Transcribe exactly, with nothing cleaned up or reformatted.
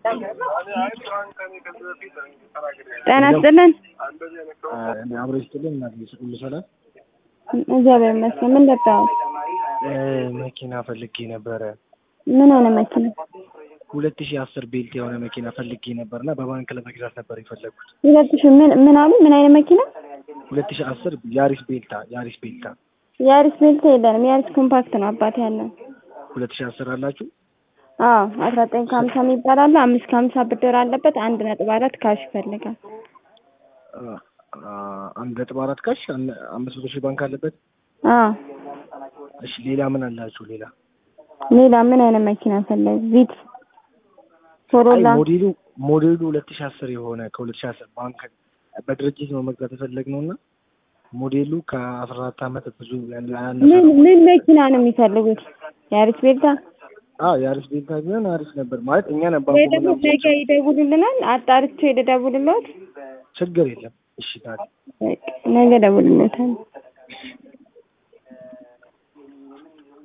ጤና ይስጥልን። አብሮ ይስጥልን እና ሁሉ ሰላም እግዚአብሔር ይመስገን። ምን ልታው? መኪና ፈልጌ ነበረ። ምን አይነት መኪና? ሁለት ሺህ አስር ቤልት የሆነ መኪና ፈልጌ ነበርና በባንክ ለመግዛት ነበር የፈለኩት። ሁለት ሺህ ምን ምን አሉ? ምን አይነት መኪና? ሁለት ሺህ አስር ያሪስ ቤልታ ያሪስ ቤልታ ያሪስ ቤልታ የለንም። ያሪስ ኮምፓክት ነው አባቴ ያለው። ሁለት ሺህ አስር አላችሁ? አዎ አስራ ዘጠኝ ከሀምሳ የሚባል አለ። አምስት ከሀምሳ ብድር አለበት። አንድ ነጥብ አራት ካሽ ይፈልጋል። አንድ ነጥብ አራት ካሽ አምስት መቶ ሺህ ባንክ አለበት። አዎ እሺ ሌላ ምን አላችሁ? ሌላ ሌላ ምን አይነት መኪና ፈለግ? ቪት ኮሮላ ሞዴሉ ሞዴሉ ሁለት ሺህ አስር የሆነ ከሁለት ሺህ አስር ባንክ በድርጅት ነው መግዛት የፈለግነውና ሞዴሉ ከአስራ አራት አመት ብዙ ያለ ምን ምን መኪና ነው የሚፈልጉት? ያሪስ ቤልታ? አዎ ያሪስ ቤልታ ቢሆን አሪፍ ነበር ማለት እኛ ነበር ወይ ደግሞ ነገ ይደውሉልናል። አጣርቼ ልደውልልዎት? ችግር የለም። እሺ ታዲያ ነገ ደውልልዎታል።